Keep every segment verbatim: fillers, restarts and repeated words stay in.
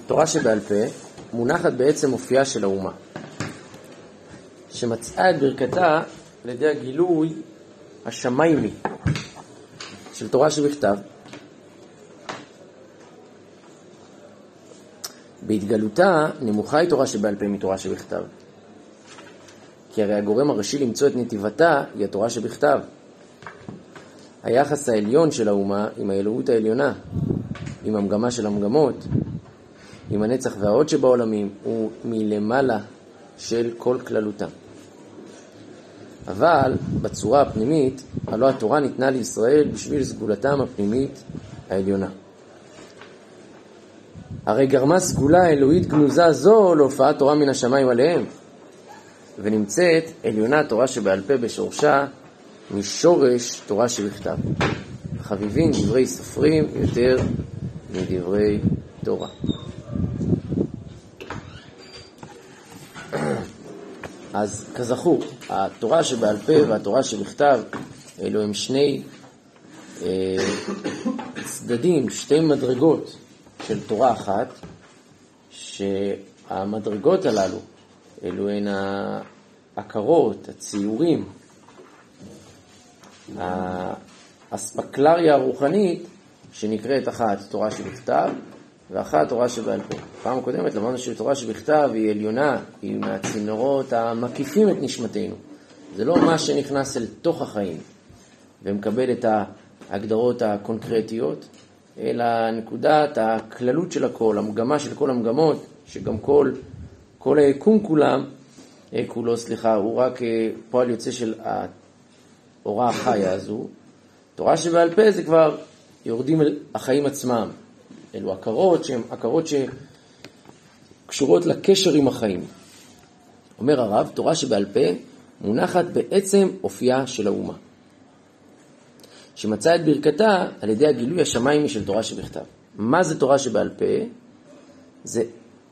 תורה שבעל פה מונחת בעצם אופייה של האומה, שמצאה את ברכתה על ידי הגילוי השמיימי של תורה שבכתב. בהתגלותה נמוכה היא תורה שבעל פה מתורה שבכתב, כי הרי הגורם הראשי למצוא את נתיבתה היא התורה שבכתב. היחס העליון של האומה עם האלוהות העליונה, עם המגמה של המגמות, עם הנצח והעוד שבעולמים, הוא מלמעלה של כל כללותה. אבל בצורה הפנימית, הלא התורה ניתנה לישראל בשביל סגולתם הפנימית העליונה. הרי גרמה סגולה אלוהית גנוזה זו להופעת תורה מן השמיים עליהם, ונמצאת עליונה תורה שבעל פה בשורשה משורש תורה שבכתב. חביבים דברי סופרים יותר מדברי תורה. אז כזכור, התורה שבעל פה והתורה שבכתב, אלו הם שני אה, צדדים, שתי מדרגות של תורה אחת, שהמדרגות הללו, אלו הן ההכרות, הציורים, האספקלריה הרוחנית, שנקראת אחת תורה שבכתב, ואחת תורה שבעל פה. פעם קודמת למדנו שתורה שבכתב היא עליונה, היא מהצינורות המקיפים את נשמתנו. זה לא מה שנכנס אל תוך החיים ומקבל את ההגדרות הקונקרטיות, אלא נקודת הכללות של הכל, המגמה של כל המגמות, שגם כל, כל היקום כולם, כולו, סליחה, הוא רק פועל יוצא של האורה החיה הזו. תורה שבעל פה זה כבר יורדים אל החיים עצמם. אלו הכרות שהן הכרות שקשורות לקשר עם החיים. אומר הרב, תורה שבעל פה מונחת בעצם אופייה של האומה, שמצאה את ברכתה על ידי הגילוי השמיימי של תורה שבכתב. מה זה תורה שבעל פה? זה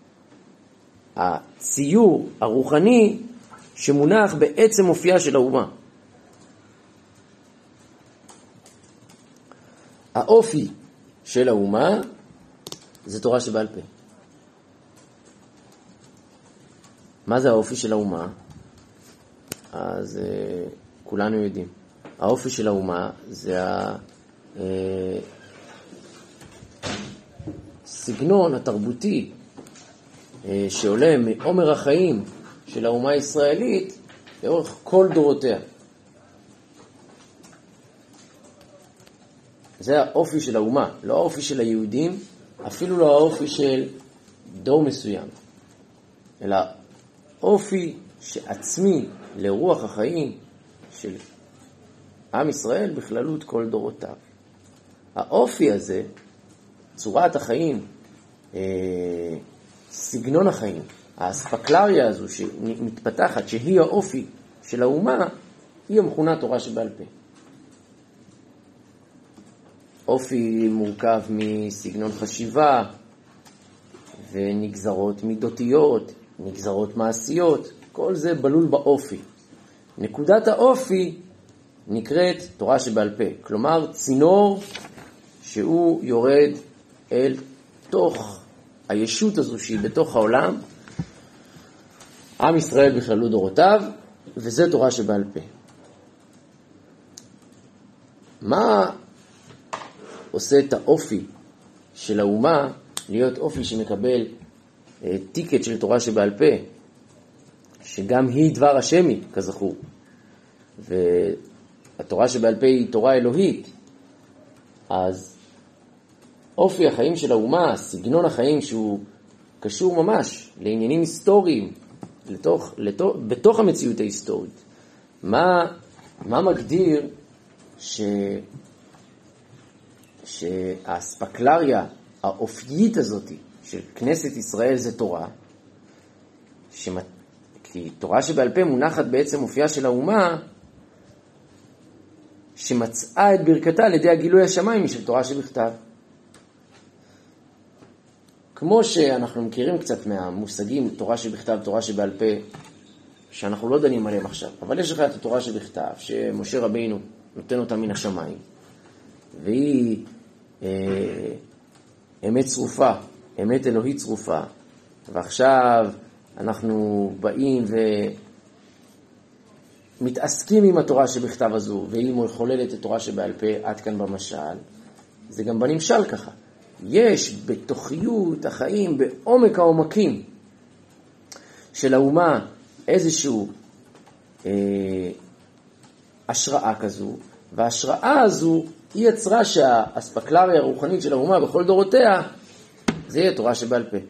הציור הרוחני שמונח בעצם אופייה של האומה. האופי של האומה זה תורה שבעל פה. מה זה האופי של האומה? אז uh, כולנו יודעים. האופי של האומה זה הסגנון התרבותי uh, שעולה מעומר החיים של האומה הישראלית לאורך כל דורותיה. זה האופי של האומה, לא האופי של היהודים, אפילו לא האופי של דור מסוים, אלא אופי שעצמי לרוח החיים של עם ישראל בכללות כל דורותיו. האופי הזה, צורת החיים, סגנון החיים, האספקלריה הזו שמתפתחת, שהיא האופי של האומה, היא המכונה תורה שבעל פה. אופי מורכב מסגנון חשיבה ונגזרות מידותיות, נגזרות מעשיות, כל זה בלול באופי. נקודת האופי נקראת תורה שבעל פה, כלומר צינור שהוא יורד אל תוך הישות הזו שהיא בתוך העולם, עם ישראל בכללות דורותיו, וזה תורה שבעל פה. מה עושה את האופי של האומה להיות אופי שמקבל אה, טיקט של תורה שבעל פה, שגם היא דבר השמי, כזכור. והתורה שבעל פה היא תורה אלוהית. אז אופי החיים של האומה, סגנון החיים שהוא קשור ממש לעניינים היסטוריים, לתוך, לתוך, בתוך המציאות ההיסטורית. מה, מה מגדיר ש... שהאספקלריה האופיית הזאת של כנסת ישראל זה תורה, שמת... כי תורה שבעל פה מונחת בעצם אופייה של האומה, שמצאה את ברכתה על ידי הגילוי השמיימי של תורה שבכתב. כמו שאנחנו מכירים קצת מהמושגים תורה שבכתב, תורה שבעל פה, שאנחנו לא דנים עליהם עכשיו, אבל יש לך את התורה שבכתב, שמשה רבינו נותן אותה מן השמיים, והיא אה, אמת צרופה, אמת אלוהית צרופה, ועכשיו אנחנו באים ומתעסקים עם התורה שבכתב הזו, ואם הוא חוללת את תורה שבעל פה, עד כאן במשל, זה גם בנמשל ככה. יש בתוכיות החיים, בעומק העומקים של האומה, איזשהו אה, השראה כזו, וההשראה הזו היא יצרה שהאספקלריה הרוחנית של האומה בכל דורותיה, זה יהיה תורה שבעל פה.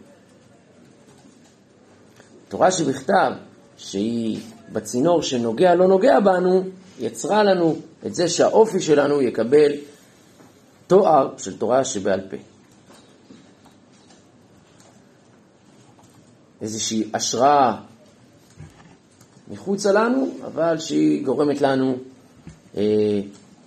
תורה שבכתב, שהיא בצינור שנוגע לא נוגע בנו, יצרה לנו את זה שהאופי שלנו יקבל תואר של תורה שבעל פה. איזושהי השראה מחוץ לנו, אבל שהיא גורמת לנו אה,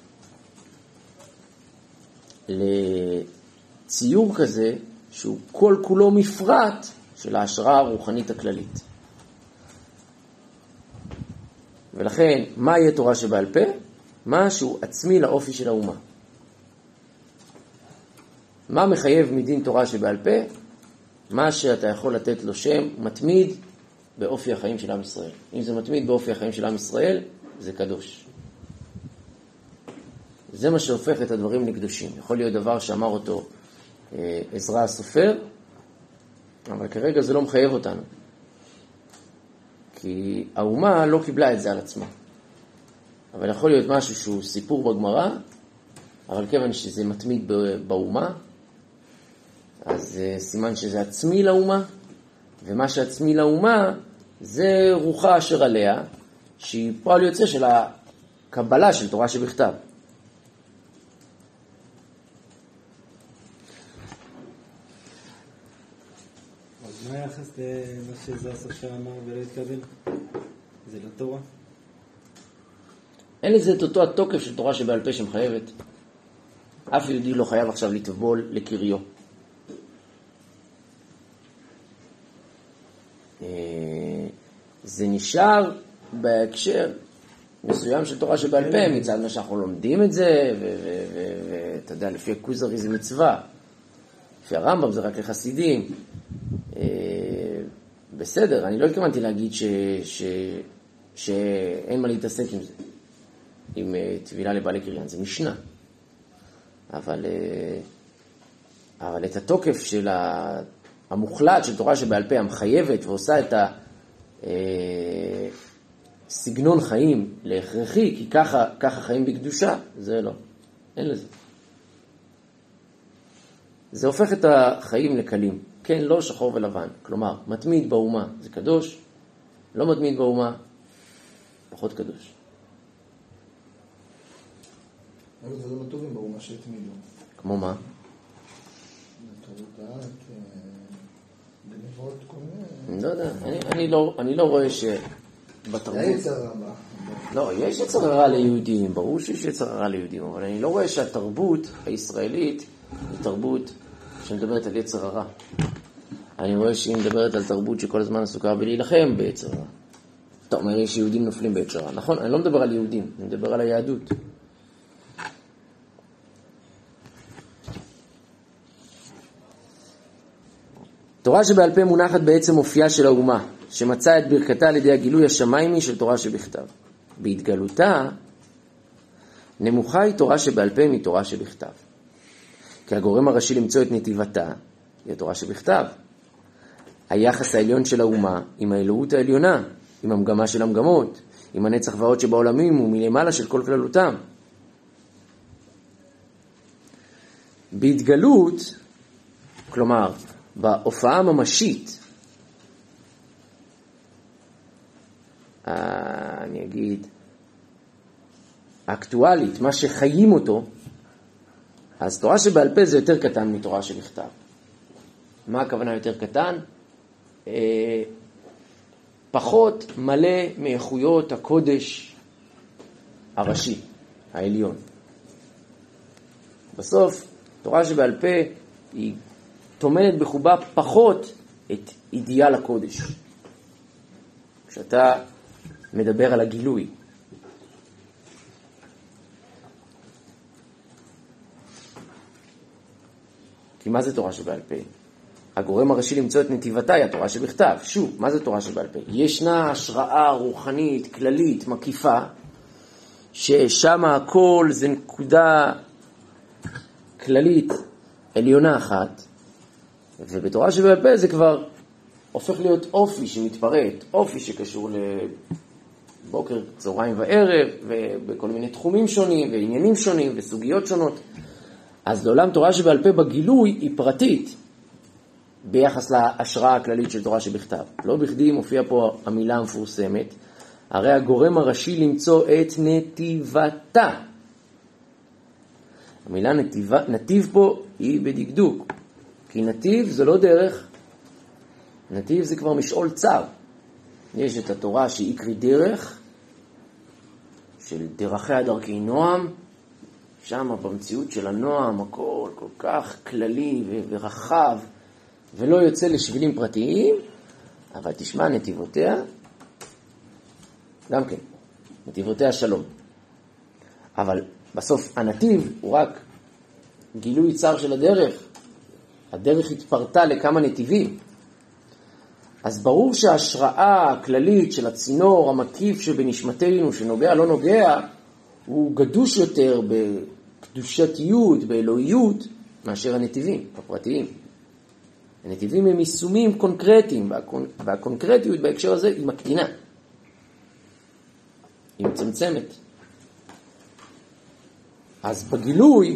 לציור כזה, שהוא כל כולו מפרט של ההשראה הרוחנית הכללית. ולכן, מה יהיה תורה שבעל פה? משהו עצמי לאופי של האומה. מה מחייב מדין תורה שבעל פה? מה שאתה יכול לתת לו שם מתמיד באופי החיים של עם ישראל. אם זה מתמיד באופי החיים של עם ישראל, זה קדוש. זה מה שהופך את הדברים לקדושים. יכול להיות דבר שאמר אותו אה, עזרא הסופר, אבל כרגע זה לא מחייב אותנו. כי האומה לא קיבלה את זה על עצמה. אבל יכול להיות משהו שהוא סיפור בגמרא, אבל כיוון שזה מתמיד באומה, אז סימן שזה עצמי לאומה, ומה שעצמי לאומה זה רוחה אשר עליה, שהיא פועל יוצא של הקבלה של תורה שבכתב. אז מה היחס למה שזה הסופר אמר ולא התקבל? זה לא תורה? אין לזה את אותו התוקף של תורה שבעל פה שמחייבת. אף יהודי לא חייב עכשיו לטבול לקריו. זה נשאר בהקשר מסוים של תורה שבעל פה, מצד מה שאנחנו לומדים את זה, ואתה יודע, לפי הכוזרי זה מצווה, לפי הרמב"ם זה רק לחסידים. בסדר, אני לא התכוונתי להגיד ש, ש, שאין מה להתעסק עם זה, עם תבילה לבעלי קריין, זה משנה. אבל, אבל את התוקף של המוחלט של תורה שבעל פה, המחייבת ועושה את הסגנון חיים להכרחי, כי ככה, ככה חיים בקדושה, זה לא, אין לזה. זה הופך את החיים לקלים. כן, לא שחור ולבן. כלומר, מתמיד באומה זה קדוש, לא מתמיד באומה, פחות קדוש. אבל זה לא טובים באומה שהתמידו. כמו מה? תורדת, גנבות, כל מיני. לא יודע, אני, אני, לא, אני לא רואה שבתרבות... זה יצר רבה. לא, יש יצר רע ליהודים, ברור שיש יצר רע ליהודים, אבל אני לא רואה שהתרבות הישראלית היא תרבות שמדברת על יצר הרע. אני רואה שהיא מדברת על תרבות שכל הזמן עסוקה בלהילחם ביצר רע. אתה אומר, יש יהודים נופלים ביצר רע. נכון, אני לא מדבר על יהודים, אני מדבר על היהדות. תורה שבעל פה מונחת בעצם אופייה של האומה, שמצאה את ברכתה על ידי הגילוי השמיימי של תורה שבכתב. בהתגלותה, נמוכה היא תורה שבעל פה מתורה שבכתב. כי הגורם הראשי למצוא את נתיבתה, היא התורה שבכתב. היחס העליון של האומה עם האלוהות העליונה, עם המגמה של המגמות, עם הנצח והעוד שבעולמים ומלמעלה של כל כללותם. בהתגלות, כלומר, בהופעה הממשית, אני אגיד, האקטואלית, מה שחיים אותו, אז תורה שבעל פה זה יותר קטן מתורה שבכתב. מה הכוונה יותר קטן? אה, פחות מלא מאיכויות הקודש הראשי, העליון. בסוף, תורה שבעל פה היא תומנת בחובה פחות את אידיאל הקודש. כשאתה מדבר על הגילוי. כי מה זה תורה שבעל פה? הגורם הראשי למצוא את נתיבתה היא התורה שבכתב. שוב, מה זה תורה שבעל פה? ישנה השראה רוחנית, כללית, מקיפה, ששם הכל זה נקודה כללית, עליונה אחת, ובתורה שבעל פה זה כבר הופך להיות אופי שמתפרט, אופי שקשור לבוקר, צהריים וערב, ובכל מיני תחומים שונים, ועניינים שונים, וסוגיות שונות. אז לעולם תורה שבעל פה בגילוי היא פרטית, ביחס להשראה הכללית של תורה שבכתב. לא בכדי מופיע פה המילה המפורסמת, הרי הגורם הראשי למצוא את נתיבתה. המילה נתיב, נתיב פה היא בדקדוק, כי נתיב זה לא דרך, נתיב זה כבר משעול צר. יש את התורה שהיא עיקרי דרך, של דרכיה דרכי נועם, שם במציאות של הנועם הכל כל כך כללי ורחב, ולא יוצא לשבילים פרטיים, אבל תשמע נתיבותיה, גם כן, נתיבותיה שלום. אבל בסוף הנתיב הוא רק גילוי צר של הדרך. הדרך התפרטה לכמה נתיבים. אז ברור שההשראה הכללית של הצינור המקיף שבנשמתנו, שנוגע לא נוגע, הוא גדוש יותר בקדושתיות, באלוהיות, מאשר הנתיבים הפרטיים. הנתיבים הם יישומים קונקרטיים, והקונ... והקונקרטיות בהקשר הזה היא מקטינה. היא מצמצמת. אז בגילוי,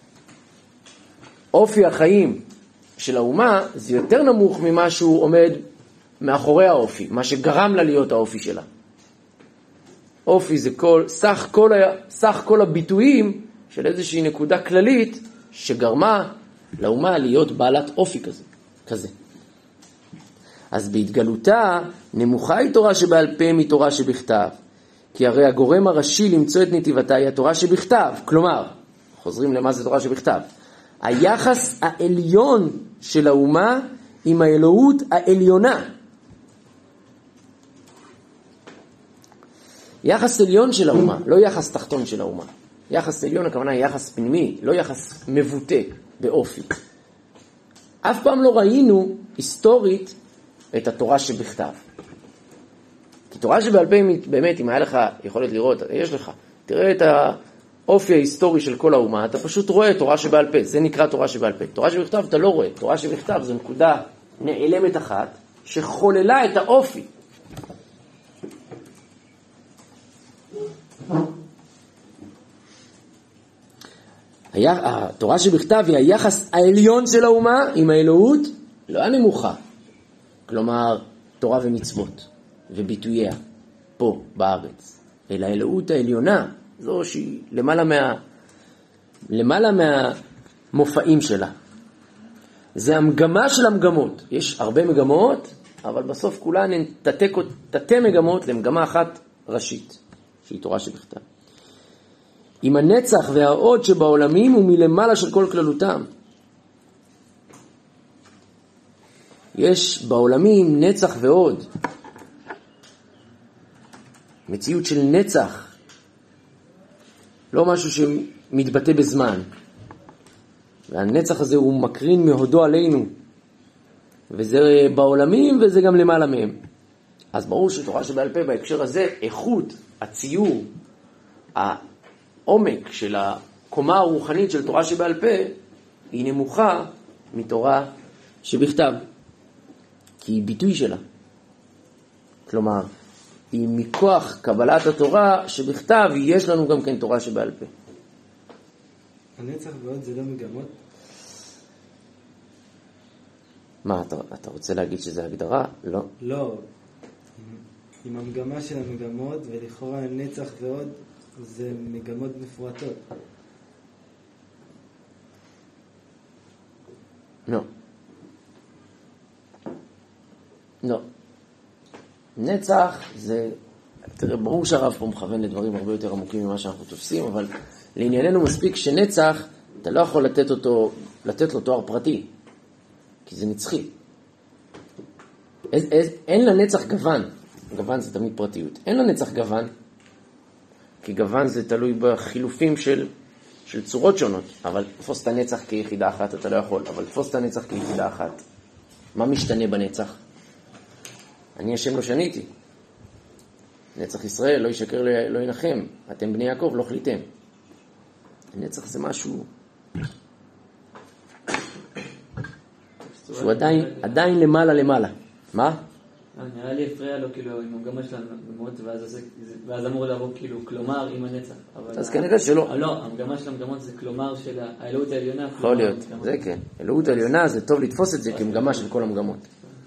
אופי החיים של האומה זה יותר נמוך ממה שהוא עומד מאחורי האופי, מה שגרם לה להיות האופי שלה. אופי זה כל, סך כל, סך כל הביטויים של איזושהי נקודה כללית שגרמה לאומה להיות בעלת אופי כזה. כזה. אז בהתגלותה נמוכה היא תורה שבעל פה מתורה שבכתב, כי הרי הגורם הראשי למצוא את נתיבתה היא התורה שבכתב. כלומר, חוזרים למה זה תורה שבכתב, היחס העליון של האומה עם האלוהות העליונה. יחס עליון של האומה, לא יחס תחתון של האומה. יחס עליון הכוונה היא יחס פנימי, לא יחס מבוטא באופי. אף פעם לא ראינו היסטורית את התורה שבכתב. כי תורה שבעל פה באמת, אם היה לך יכולת לראות, יש לך, תראה את האופי ההיסטורי של כל האומה, אתה פשוט רואה תורה שבעל פה, זה נקרא תורה שבעל פה. תורה שבכתב אתה לא רואה, תורה שבכתב זו נקודה נעלמת אחת, שחוללה את האופי. התורה שבכתב היא היחס העליון של האומה עם האלוהות, לא הנמוכה. כלומר, תורה ומצוות וביטוייה פה בארץ. אלא האלוהות העליונה, זו שהיא למעלה מה, למעלה מהמופעים שלה. זה המגמה של המגמות. יש הרבה מגמות, אבל בסוף כולן הן תתי מגמות למגמה אחת ראשית, שהיא תורה שבכתב. עם הנצח והעוד שבעולמים הוא מלמעלה של כל כללותם. יש בעולמים נצח ועוד. מציאות של נצח. לא משהו שמתבטא בזמן. והנצח הזה הוא מקרין מהודו עלינו. וזה בעולמים וזה גם למעלה מהם. אז ברור שתורה שבעל פה בהקשר הזה, איכות, הציור, העומק של הקומה הרוחנית של תורה שבעל פה, היא נמוכה מתורה שבכתב. כי היא ביטוי שלה. כלומר, היא מכוח קבלת התורה שבכתב, יש לנו גם כן תורה שבעל פה. הנצח ועוד זה לא מגמות? מה, אתה, אתה רוצה להגיד שזה הגדרה? לא. לא. עם המגמה של המגמות, ולכאורה הנצח ועוד זה מגמות מפורטות. לא. לא. נצח זה, תראה, ברור שהרב פה מכוון לדברים הרבה יותר עמוקים ממה שאנחנו תופסים, אבל לענייננו מספיק שנצח, אתה לא יכול לתת אותו, לתת לו תואר פרטי, כי זה נצחי. אין, אין, אין לנצח גוון, גוון זה תמיד פרטיות. אין לנצח גוון, כי גוון זה תלוי בחילופים של, של צורות שונות, אבל תפוס את הנצח כיחידה אחת אתה לא יכול, אבל תפוס את הנצח כיחידה אחת מה משתנה בנצח? אני השם לא שניתי. נצח ישראל לא ישקר לא ינחם. אתם בני יעקב לא חליתם. הנצח זה משהו שהוא עדיין, עדיין למעלה למעלה. מה? נראה לי הפריע לו כאילו עם המגמה של המגמות, ואז אמור לעבור כאילו כלומר עם הנצח. אז כנראה שלא. לא, המגמה של המגמות זה כלומר של האלוהות העליונה. יכול להיות, זה כן. אלוהות העליונה זה טוב לתפוס את זה כמגמה של כל המגמות.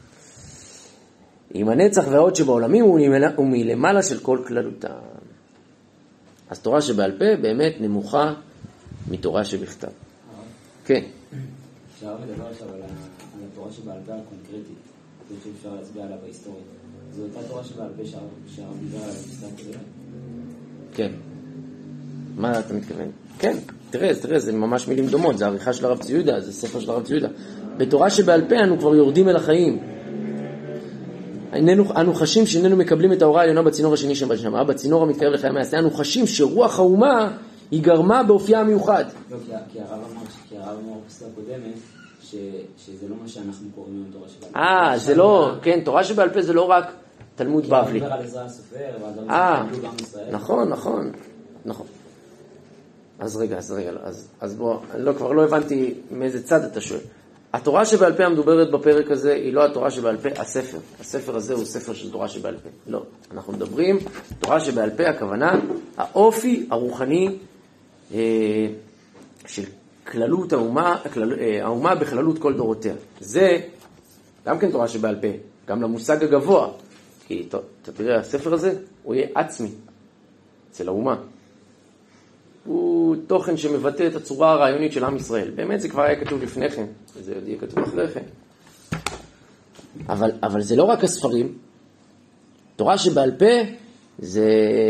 עם הנצח והעוד שבעולמים הוא מלמעלה של כל כללותה. אז תורה שבעל פה באמת נמוכה מתורה שבכתב. כן. אפשר לדבר עכשיו על התורה שבעל פה הקונקרטית, זה שאפשר להצביע עליו בהיסטוריה. זו אותה תורה שבעל פה שהרב דיבר עליו בסתם קודם? כן. מה אתה מתכוון? כן, תראה, תראה, זה ממש מילים דומות, זה עריכה של הרב צבי יהודה, זה ספר של הרב צבי יהודה. בתורה שבעל פה אנו כבר יורדים אל החיים. איננו, אנו חשים שאיננו מקבלים את ההוראה העליונה בצינור השני שבשמה, בצינור המתקרב לחיי המעשה, אנו חשים שרוח האומה היא גרמה באופייה המיוחד. לא, כי הרב אמר, כי הרב אמר בפסקה הקודמת, שזה לא מה שאנחנו קוראים עם תורה שבעל פה. אה, זה לא, כן, תורה שבעל פה זה לא רק תלמוד בבלי. כי הוא מדבר על עזרא הסופר, אה, נכון, נכון, נכון. אז רגע, אז רגע, אז, אז בוא, אני לא, כבר לא הבנתי מאיזה צד אתה שואל. התורה שבעל פה המדוברת בפרק הזה היא לא התורה שבעל פה, הספר. הספר הזה הוא ספר של תורה שבעל פה. לא, אנחנו מדברים, תורה שבעל פה, הכוונה, האופי הרוחני אה, של כללות האומה, כלל, אה, האומה בכללות כל דורותיה. זה גם כן תורה שבעל פה, גם למושג הגבוה. כי אתה תראה, הספר הזה הוא יהיה עצמי אצל האומה. הוא תוכן שמבטא את הצורה הרעיונית של עם ישראל. באמת זה כבר היה כתוב לפני כן, וזה עוד יהיה כתוב אחרי כן. אבל, אבל זה לא רק הספרים. תורה שבעל פה זה...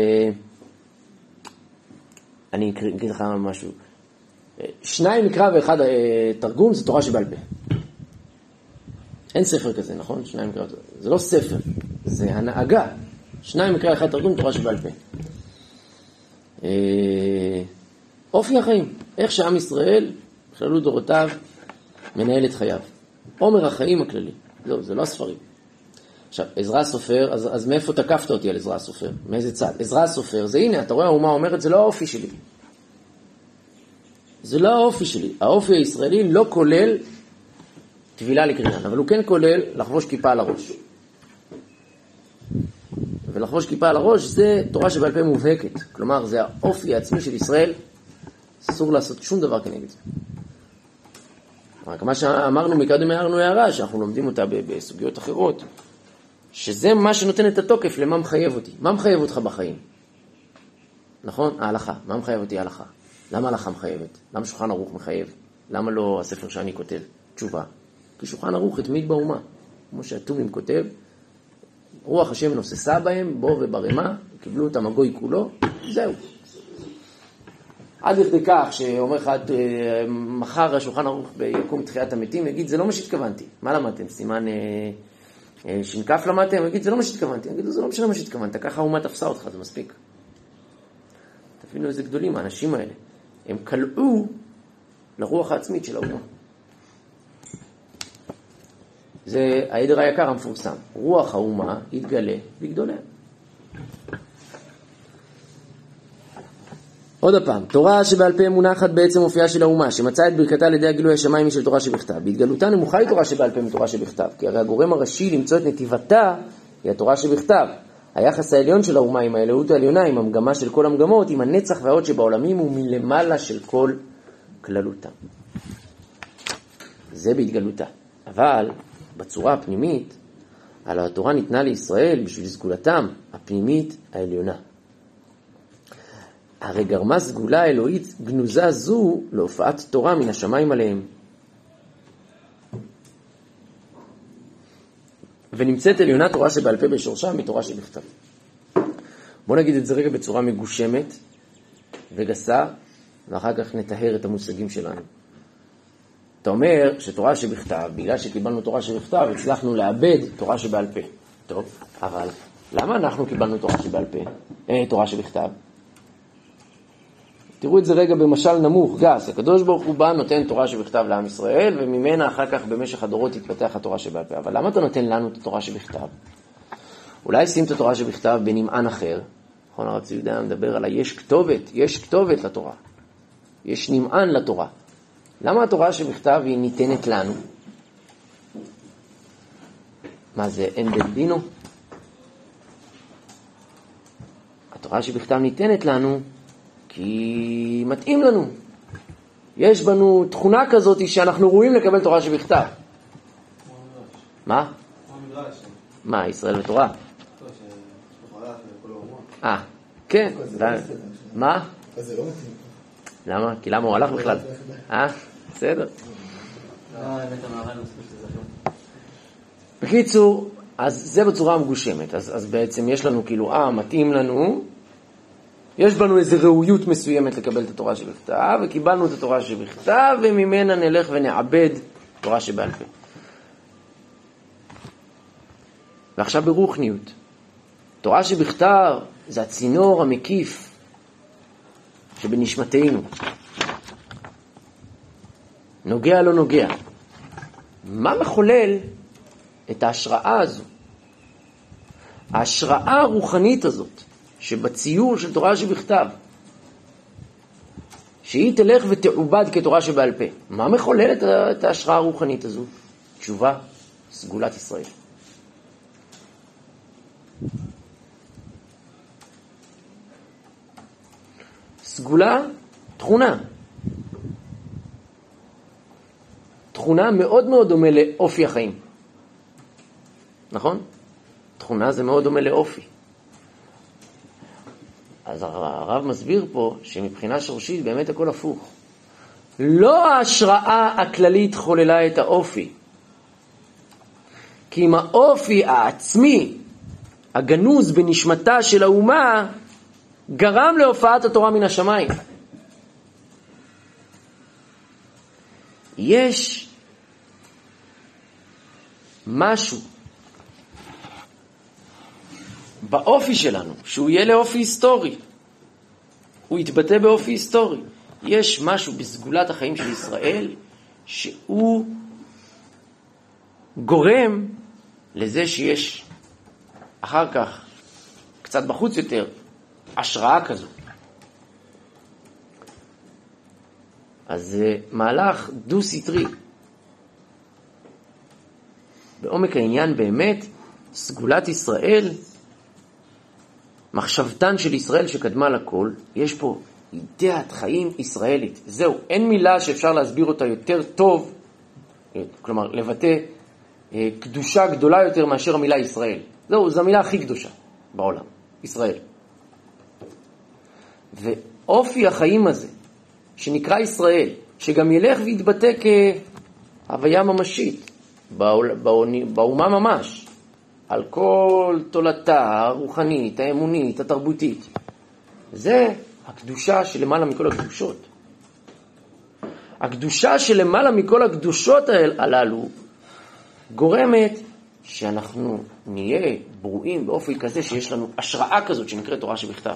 אני אגיד לך משהו. שניים מקרא ואחד תרגום זה תורה שבעל פה. אין ספר כזה, נכון? שניים מקרא. זה לא ספר, זה הנהגה. שניים מקרא ואחד תרגום תורה שבעל פה. אופי החיים, איך שעם ישראל, בכללות דורותיו, מנהל את חייו. עומר החיים הכללי. זהו, זה לא הספרים. עכשיו, עזרא הסופר, אז, אז מאיפה תקפת אותי על עזרא הסופר? מאיזה צד? עזרא הסופר, זה הנה, אתה רואה, האומה אומרת, זה לא האופי שלי. זה לא האופי שלי. האופי הישראלי לא כולל טבילה לקרינה, אבל הוא כן כולל לחבוש כיפה על הראש. ולחבוש כיפה על הראש זה תורה שבעל פה מובהקת. כלומר, זה האופי העצמי של ישראל, אסור לעשות שום דבר כנגד זה. רק מה שאמרנו מקודם הערנו הערה, שאנחנו לומדים אותה בסוגיות אחרות, שזה מה שנותן את התוקף למה מחייב אותי. מה מחייב אותך בחיים? נכון? ההלכה. מה מחייב אותי ההלכה? למה ההלכה מחייבת? למה שולחן ערוך מחייב? למה לא הספר שאני כותב? תשובה. כי שולחן ערוך התמיד באומה. כמו שהתומים כותב, רוח השם נוססה בהם, בו וברמה, קיבלו את המגוי כולו, זהו. עד לכדי כך שאומר אחד, מחר השולחן ערוך ביקום תחיית המתים, יגיד, זה לא מה שהתכוונתי. מה למדתם? סימן שינקף למדתם? יגיד, זה לא מה שהתכוונתי. יגיד, זה לא משנה מה שהתכוונת, ככה האומה תפסה אותך, זה מספיק. תבינו איזה גדולים, האנשים האלה. הם קלעו לרוח העצמית של האומה. זה העדר היקר המפורסם. רוח האומה יתגלה בגדוליה. עוד הפעם, תורה שבעל פה מונחת בעצם אופייה של האומה, שמצאה את ברכתה על ידי הגילוי השמיים של תורה שבכתב. בהתגלותה נמוכה היא תורה שבעל פה מתורה שבכתב, כי הרי הגורם הראשי למצוא את נתיבתה היא התורה שבכתב. היחס העליון של האומה עם האלוהות העליונה, עם המגמה של כל המגמות, עם הנצח והעוד שבעולמים הוא מלמעלה של כל כללותה. זה בהתגלותה. אבל בצורה הפנימית, על התורה ניתנה לישראל בשביל סגולתם הפנימית העליונה. הרי גרמה סגולה אלוהית גנוזה זו להופעת תורה מן השמיים עליהם. ונמצאת עליונה תורה שבעל פה בשורשה מתורה שבכתב. בוא נגיד את זה רגע בצורה מגושמת וגסה, ואחר כך נטהר את המושגים שלנו. אתה אומר שתורה שבכתב, בגלל שקיבלנו תורה שבכתב, הצלחנו לאבד תורה שבעל פה. טוב, אבל למה אנחנו קיבלנו תורה שבעל פה? אה, תורה שבכתב? תראו את זה רגע במשל נמוך, גס. הקדוש ברוך הוא בא נותן תורה שבכתב לעם ישראל, וממנה אחר כך במשך הדורות תתפתח התורה שבעל פה. אבל למה אתה נותן לנו את התורה שבכתב? אולי שים את התורה שבכתב בנמען אחר. נכון, הרב צבי יהודה מדבר על יש כתובת, יש כתובת לתורה. יש נמען לתורה. למה התורה שבכתב היא ניתנת לנו? מה זה, אין בלדינו? התורה שבכתב ניתנת לנו כי מתאים לנו. יש בנו תכונה כזאת שאנחנו רואים לקבל תורה שבכתב. מה? מה, ישראל ותורה? אה, כן. מה? זה לא מתאים. למה? כי למה הוא הלך בכלל? אה? בסדר. בקיצור, אז זה בצורה המגושמת. אז, אז בעצם יש לנו כאילו, אה, מתאים לנו, יש בנו איזו ראויות מסוימת לקבל את התורה שבכתב, וקיבלנו את התורה שבכתב, וממנה נלך ונעבד תורה שבעל פה. ועכשיו ברוחניות. תורה שבכתב זה הצינור המקיף שבנשמתנו. נוגע לא נוגע. מה מחולל את ההשראה הזו? ההשראה הרוחנית הזאת, שבציור של תורה שבכתב, שהיא תלך ותעובד כתורה שבעל פה. מה מחולל את ההשראה הרוחנית הזו? תשובה, סגולת ישראל. סגולה, תכונה. תכונה מאוד מאוד דומה לאופי החיים. נכון? תכונה זה מאוד דומה לאופי. אז הרב מסביר פה שמבחינה שורשית באמת הכל הפוך. לא ההשראה הכללית חוללה את האופי. כי אם האופי העצמי, הגנוז בנשמתה של האומה, גרם להופעת התורה מן השמיים. יש משהו באופי שלנו, שהוא יהיה לאופי היסטורי. הוא יתבטא באופי היסטורי. יש משהו בסגולת החיים של ישראל, שהוא גורם לזה שיש אחר כך, קצת בחוץ יותר, השראה כזו. אז זה מהלך דו-סטרי. בעומק העניין באמת, סגולת ישראל, מחשבתן של ישראל שקדמה לכל, יש פה אידיאת חיים ישראלית. זהו, אין מילה שאפשר להסביר אותה יותר טוב, כלומר, לבטא קדושה גדולה יותר מאשר המילה ישראל. זהו, זו המילה הכי קדושה בעולם, ישראל. ואופי החיים הזה, שנקרא ישראל, שגם ילך ויתבטא כהוויה ממשית, באומה ממש, על כל תולתה הרוחנית, האמונית, התרבותית. זה הקדושה שלמעלה מכל הקדושות. הקדושה שלמעלה מכל הקדושות הללו גורמת שאנחנו נהיה ברואים באופי כזה שיש לנו השראה כזאת שנקראת תורה שבכתב.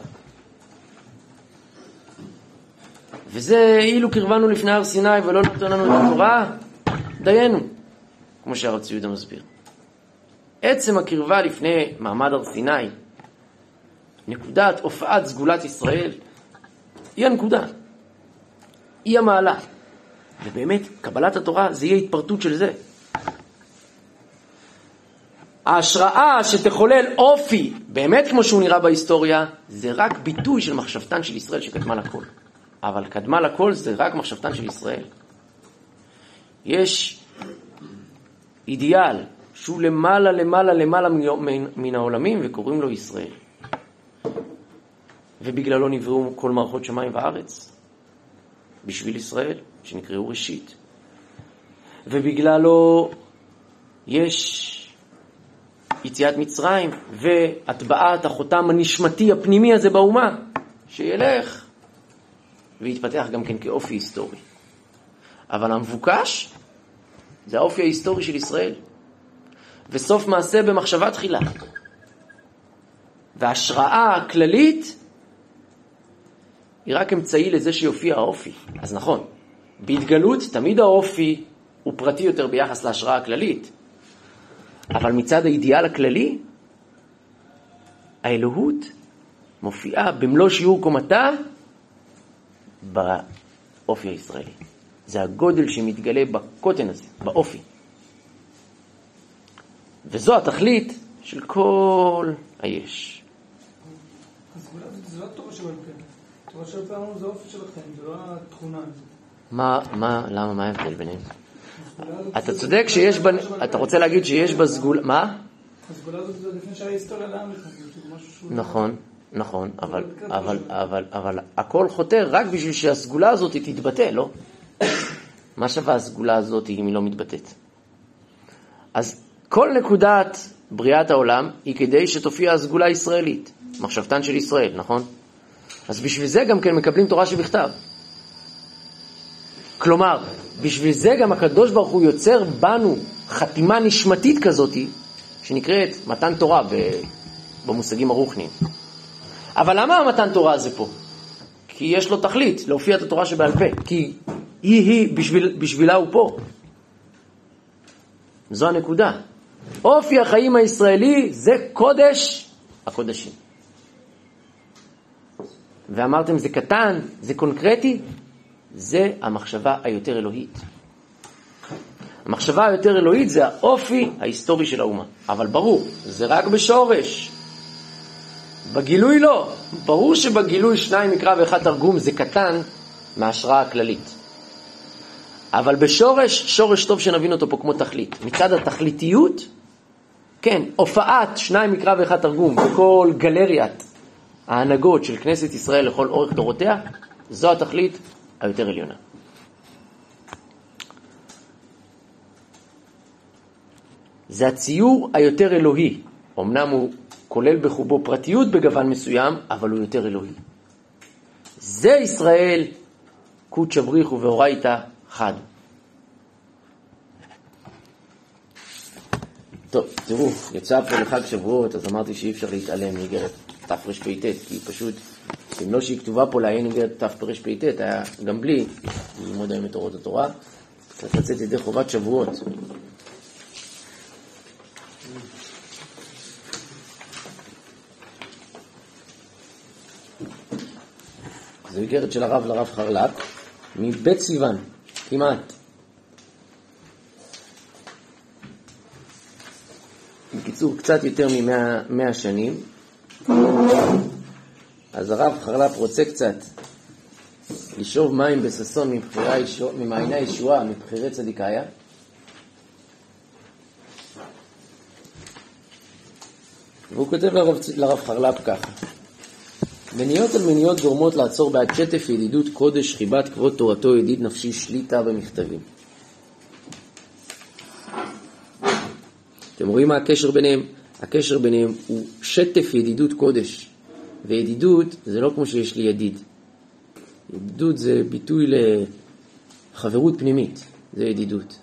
וזה אילו קרבנו לפני הר סיני ולא נתן לנו את התורה, דיינו, כמו שהרב צבי יהודה מסביר. עצם הקרבה לפני מעמד הר סיני, נקודת הופעת סגולת ישראל, היא הנקודה, היא המעלה. ובאמת, קבלת התורה זה יהיה התפרטות של זה. ההשראה שתחולל אופי, באמת כמו שהוא נראה בהיסטוריה, זה רק ביטוי של מחשבתן של ישראל שקדמה לכל. אבל קדמה לכל זה רק מחשבתן של ישראל. יש אידיאל שהוא למעלה, למעלה, למעלה מן העולמים, וקוראים לו ישראל. ובגללו נבראו כל מערכות שמיים וארץ. בשביל ישראל, שנקראו ראשית. ובגללו יש יציאת מצרים, והטבעת החותם הנשמתי הפנימי הזה באומה, שילך ויתפתח גם כן כאופי היסטורי. אבל המבוקש זה האופי ההיסטורי של ישראל. וסוף מעשה במחשבה תחילה. וההשראה הכללית היא רק אמצעי לזה שיופיע האופי. אז נכון, בהתגלות תמיד האופי הוא פרטי יותר ביחס להשראה הכללית. אבל מצד האידיאל הכללי, האלוהות מופיעה במלוא שיעור קומתה באופי הישראלי. זה הגודל שמתגלה בקוטן הזה, באופי. וזו התכלית של כל היש. הסגולה הזאת זה לא התורה שבעל פה. התורה שבעל פה אמרנו זה האופי שלכם, זה לא התכונה הזאת. מה, מה, למה, מה ההבדל ביניהם? אתה צודק שיש בה, אתה רוצה להגיד שיש בה סגולה, מה? הסגולה הזאת זה לפני שההיסטוריה לעם לכם, זה משהו שהוא... נכון, נכון, אבל, אבל, אבל, אבל הכל חותר רק בשביל שהסגולה הזאת תתבטא, לא? מה שווה הסגולה הזאת אם היא לא מתבטאת? אז כל נקודת בריאת העולם היא כדי שתופיע הסגולה הישראלית, מחשבתן של ישראל, נכון? אז בשביל זה גם כן מקבלים תורה שבכתב. כלומר, בשביל זה גם הקדוש ברוך הוא יוצר בנו חתימה נשמתית כזאת, שנקראת מתן תורה במושגים הרוחניים. אבל למה המתן תורה הזה פה? כי יש לו תכלית, להופיע את התורה שבעל פה. כי היא היא, בשביל, בשבילה הוא פה. זו הנקודה. אופי החיים הישראלי זה קודש הקודשים. ואמרתם זה קטן, זה קונקרטי, זה המחשבה היותר אלוהית. המחשבה היותר אלוהית זה האופי ההיסטורי של האומה. אבל ברור, זה רק בשורש. בגילוי לא. ברור שבגילוי שניים מקרא ואחד תרגום זה קטן מההשראה הכללית. אבל בשורש, שורש טוב שנבין אותו פה כמו תכלית. מצד התכליתיות, כן, הופעת שניים מקרא ואחד תרגום בכל גלריית ההנהגות של כנסת ישראל לכל אורך דורותיה, זו התכלית היותר עליונה. זה הציור היותר אלוהי. אמנם הוא כולל בחובו פרטיות בגוון מסוים, אבל הוא יותר אלוהי. זה ישראל, קודש בריחו ואורייתא חד. טוב, תראו, יצא פה לחג שבועות, אז אמרתי שאי אפשר להתעלם מאיגרת תרפ"ט, כי פשוט, אם לא שהיא כתובה פה לעין איגרת תרפ"ט, היה גם בלי ללמוד היום את אורות התורה, צריך לצאת ידי חובת שבועות. זו איגרת של הרב לרב חרל"פ, מבית סיוון, כמעט. בקיצור, קצת יותר ממאה שנים. אז הרב חרל"פ רוצה קצת לשאוב מים בססון ממעייני הישועה, מבחירי צדיקאיה. והוא כותב לרב, לרב חרל"פ ככה: מניות על מניות גורמות לעצור בעד שטף ידידות קודש, חיבת כבוד תורתו, ידיד נפשי, שליטה במכתבים. אתם רואים מה הקשר ביניהם? הקשר ביניהם הוא שטף ידידות קודש. וידידות זה לא כמו שיש לי ידיד. ידידות זה ביטוי לחברות פנימית. זה ידידות.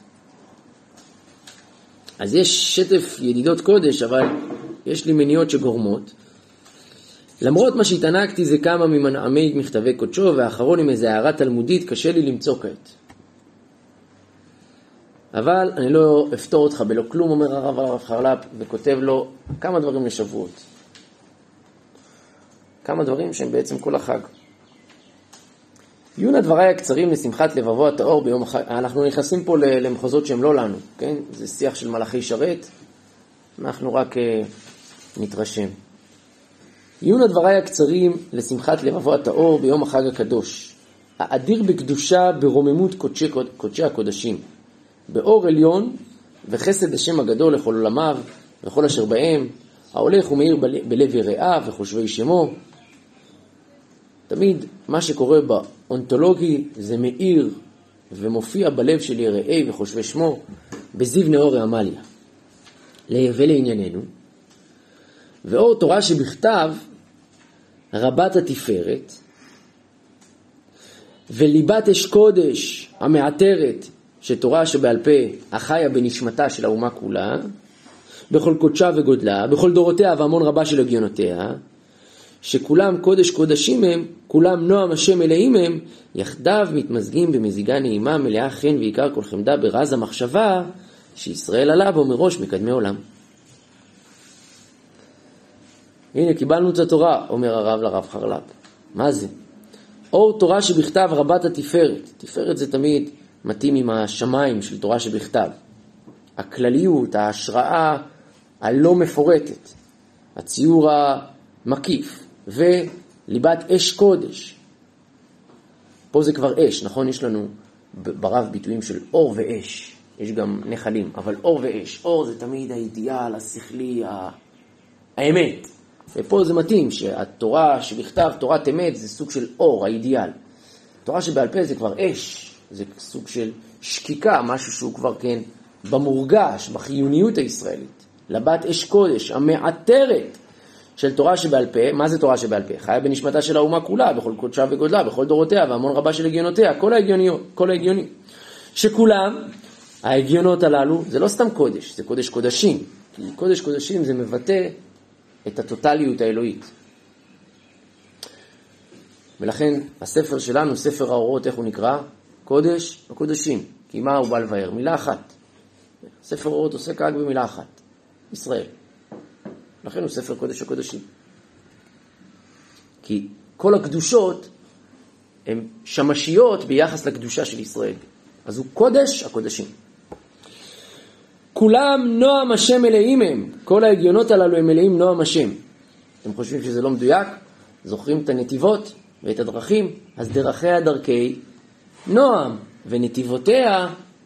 אז יש שטף ידידות קודש, אבל יש לי מניות שגורמות. למרות מה שהתענקתי זה כמה ממנעמי מכתבי קודשו, והאחרון עם איזו הערה תלמודית קשה לי למצוא כעת. אבל אני לא אפתור אותך בלא כלום, אומר הרב הרב חרל"פ, וכותב לו כמה דברים לשבועות. כמה דברים שהם בעצם כל החג. עיון הדבריי הקצרים לשמחת לבבו הטהור ביום החג. אנחנו נכנסים פה למחוזות שהם לא לנו, כן? זה שיח של מלאכי שרת. אנחנו רק uh, נתרשם. עיון הדבריי הקצרים לשמחת לבבו הטהור ביום החג הקדוש. האדיר בקדושה ברוממות קודשי, קודשי הקודשים. באור עליון וחסד השם הגדול לכל עולמיו וכל אשר בהם, ההולך ומאיר בלב יראיו וחושבי שמו. תמיד מה שקורה באונתולוגי זה מאיר ומופיע בלב של יראי וחושבי שמו בזיו נאור עמליה. ולענייננו, ואור תורה שבכתב רבת התפארת וליבת אש קודש המעטרת שתורה שבעל פה החיה בנשמתה של האומה כולה, בכל קודשה וגודלה, בכל דורותיה והמון רבה של הגיונותיה, שכולם קודש קודשים הם, כולם נועם השם מלאים הם, יחדיו מתמזגים במזיגה נעימה מלאה חן ועיקר כל חמדה ברז המחשבה, שישראל עלה בו מראש מקדמי עולם. הנה, קיבלנו את התורה, אומר הרב לרב חרל"פ. מה זה? אור תורה שבכתב רבת התפארת. תפארת זה תמיד מתאים עם השמיים של תורה שבכתב. הכלליות, ההשראה הלא מפורטת, הציור המקיף, וליבת אש קודש. פה זה כבר אש, נכון? יש לנו ברב ביטויים של אור ואש. יש גם נחלים, אבל אור ואש. אור זה תמיד האידיאל, השכלי, האמת. ופה זה מתאים שהתורה שבכתב, תורת אמת, זה סוג של אור, האידיאל. תורה שבעל פה זה כבר אש, זה סוג של שקיקה, משהו שהוא כבר כן במורגש, בחיוניות הישראלית. לבת אש קודש, המעטרת של תורה שבעל פה. מה זה תורה שבעל פה? חיה בנשמתה של האומה כולה, בכל קודשה וגודלה, בכל דורותיה, והמון רבה של הגיונותיה, כל ההגיוניות, כל ההגיונים. שכולם, ההגיונות הללו, זה לא סתם קודש, זה קודש קודשים. כי קודש קודשים זה מבטא את הטוטליות האלוהית. ולכן הספר שלנו, ספר האורות, איך הוא נקרא? קודש הקודשים. כי מה הוא בא לבאר? מילה אחת. ספר האורות עוסק רק במילה אחת. ישראל. לכן הוא ספר קודש הקודשים. כי כל הקדושות הן שמשיות ביחס לקדושה של ישראל. אז הוא קודש הקודשים. כולם נועם השם מלאים הם. כל ההגיונות הללו הם מלאים נועם השם. אתם חושבים שזה לא מדויק? זוכרים את הנתיבות ואת הדרכים? אז דרכיה דרכי נועם, ונתיבותיה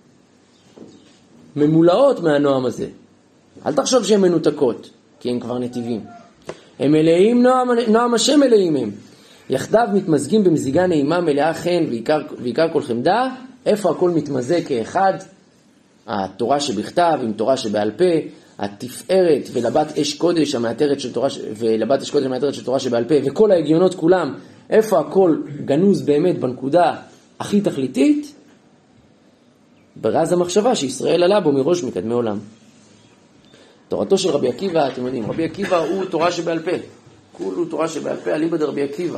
ממולאות מהנועם הזה. אל תחשוב שהן מנותקות, כי הן כבר נתיבים. הם מלאים נועם, נועם השם מלאים הם. יחדיו מתמזגים במזיגה נעימה מלאה חן ועיקר, ועיקר כל חמדה. איפה הכל מתמזג כאחד? התורה שבכתב עם תורה שבעל פה, התפארת ולבת אש קודש המעטרת של תורה, ולבת אש קודש המעטרת של תורה שבעל פה, וכל ההגיונות כולם. איפה הכל גנוז באמת בנקודה הכי תכליתית? ברז המחשבה שישראל עלה בו מראש מקדמי עולם. תורתו של רבי עקיבא, אתם יודעים, רבי עקיבא הוא תורה שבעל פה. כולו תורה שבעל פה, אליבא דרבי עקיבא.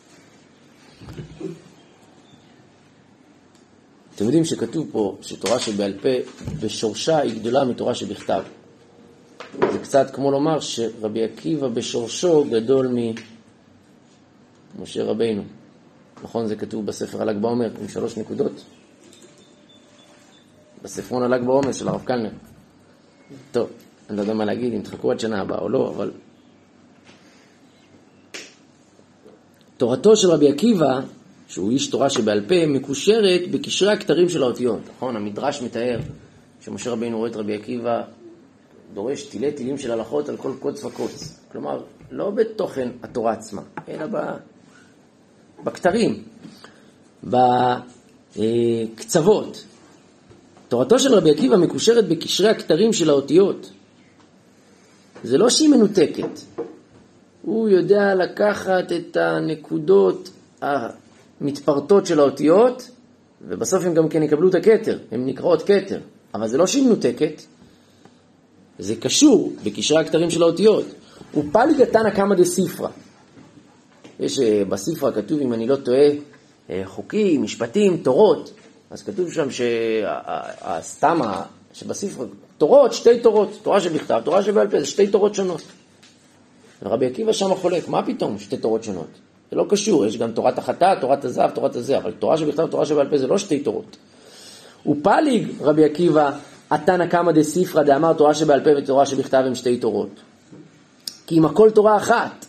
אתם יודעים שכתוב פה שתורה שבעל פה בשורשה היא גדולה מתורה שבכתב. זה קצת כמו לומר שרבי עקיבא בשורשו גדול ממשה רבינו. נכון, זה כתוב בספר הל"ג בעומר עם שלוש נקודות. בספרון הל"ג בעומר של הרב קלנר. טוב, אני לא יודע מה להגיד, אם תחכו עד שנה הבאה או לא, אבל תורתו של רבי עקיבא, שהוא איש תורה שבעל פה, מקושרת בקשרי הכתרים של האותיות. נכון, המדרש מתאר שמשה רבינו רואה את רבי עקיבא דורש תילי תילים של הלכות על כל קוץ וקוץ. כלומר, לא בתוכן התורה עצמה, אלא בכתרים, בקצוות. תורתו של רבי עקיבא מקושרת בקשרי הכתרים של האותיות. זה לא שהיא מנותקת. הוא יודע לקחת את הנקודות המתפרטות של האותיות, ובסוף הם גם כן יקבלו את הכתר. הם נקראות כתר. אבל זה לא שהיא מנותקת. זה קשור בקשרי הכתרים של האותיות. הוא פליג התנא קמא דספרא. יש בספרא כתוב, אם אני לא טועה, חוקים, משפטים, תורות. אז כתוב שם שהסתם שבספר, תורות, שתי תורות, תורה שבכתב, תורה שבעל פה, זה שתי תורות שונות. ורבי עקיבא שם חולק, מה פתאום שתי תורות שונות? זה לא קשור, יש גם תורת החטא, תורת הזהב, תורת הזה, אבל תורה שבכתב, תורה שבעל פה, זה לא שתי תורות. ופליג רבי עקיבא, התנא קמא דספרא דאמר תורה שבעל פה ותורה שבכתב הם שתי תורות. כי אם הכל תורה אחת.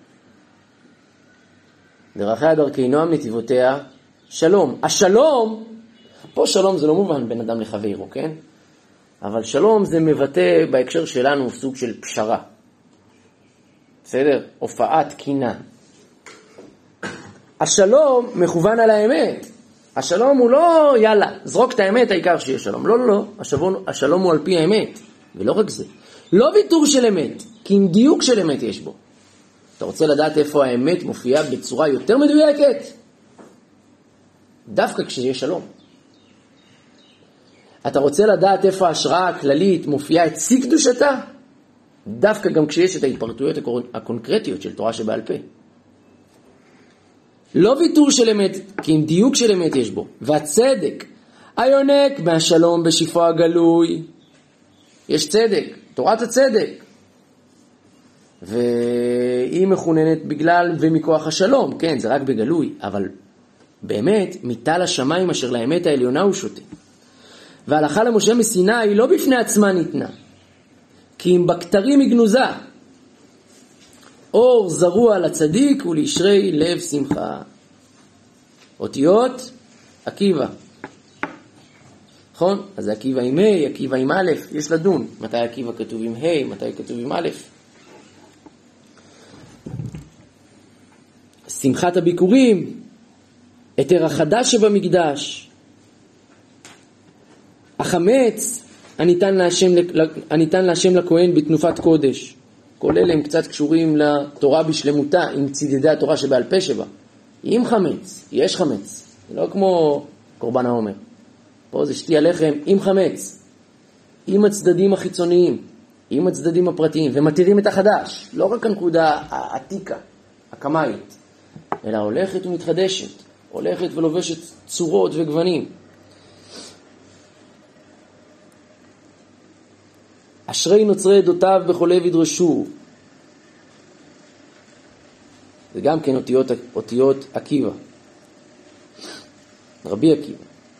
דרכיה דרכי נועם נתיבותיה שלום. השלום, פה שלום זה לא מובן בין אדם לחברו, כן? אבל שלום זה מבטא בהקשר שלנו סוג של פשרה. בסדר? הופעת קינה. השלום מכוון על האמת. השלום הוא לא יאללה, זרוק את האמת, העיקר שיהיה שלום. לא, לא, לא. השלום, השלום הוא על פי האמת. ולא רק זה. לא ויתור של אמת, כי עם דיוק של אמת יש בו. אתה רוצה לדעת איפה האמת מופיעה בצורה יותר מדויקת? דווקא כשיש שלום. אתה רוצה לדעת איפה ההשראה הכללית מופיעה את שיא קדושתה? דווקא גם כשיש את ההתפרטויות הקונקרטיות של תורה שבעל פה. לא ויתור של אמת, כי אם דיוק של אמת יש בו. והצדק, היונק מהשלום בשפעו הגלוי. יש צדק, תורת הצדק. והיא מכוננת בגלל ומכוח השלום, כן, זה רק בגלוי, אבל באמת, מטל השמיים אשר לאמת העליונה הוא שותה. והלכה למשה מסיני לא בפני עצמה ניתנה, כי אם בכתרים היא גנוזה. אור זרוע לצדיק ולישרי לב שמחה. אותיות, עקיבא. נכון? אז עקיבא עם ה', עקיבא עם א', יש לדון. מתי עקיבא כתוב עם ה', מתי כתוב עם א'. שמחת הביקורים, היתר החדש שבמקדש, החמץ הניתן להשם, הניתן להשם לכהן בתנופת קודש. כל אלה הם קצת קשורים לתורה בשלמותה, עם צידדי התורה שבעל פה שבה. עם חמץ, יש חמץ. זה לא כמו קורבן העומר. פה זה שתי הלחם עם חמץ. עם הצדדים החיצוניים, עם הצדדים הפרטיים, ומתירים את החדש. לא רק הנקודה העתיקה, הקמאית, אלא הולכת ומתחדשת. הולכת ולובשת צורות וגוונים. אשרי נוצרי עדותיו בכל לב ידרשו. זה גם כן אותיות, אותיות עקיבא. רבי עקיבא.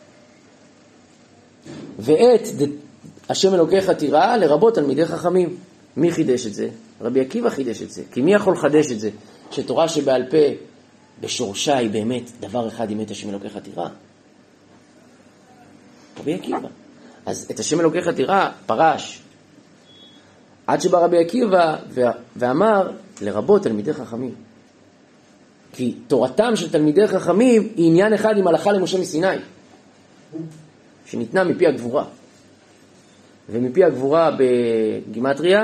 ואת השם אלוקיך תירא לרבות תלמידי חכמים. מי חידש את זה? רבי עקיבא חידש את זה. כי מי יכול לחדש את זה? שתורה שבעל פה בשורשה היא באמת דבר אחד עם את השם אלוקיך תירא. רבי עקיבא. אז את השם אלוקיך תירא פרש. עד שבא רבי עקיבא ואמר לרבות תלמידי חכמים. כי תורתם של תלמידי חכמים היא עניין אחד עם הלכה למשה מסיני, שניתנה מפי הגבורה. ומפי הגבורה בגימטריה,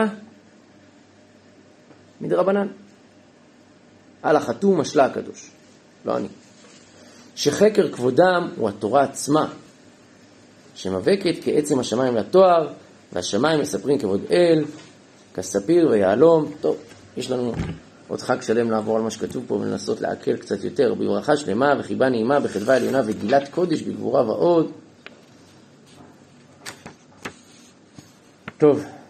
מדרבנן. על החתום משלה הקדוש, לא אני. שחקר כבודם הוא התורה עצמה, שמבקת כעצם השמיים לתואר, והשמיים מספרים כבוד אל, כספיר ויעלום. טוב, יש לנו עוד חג שלם לעבור על מה שכתוב פה ולנסות להקל קצת יותר. בברכה שלמה וחיבה נעימה בחדווה עליונה וגילת קודש בגבורה ועוד. טוב.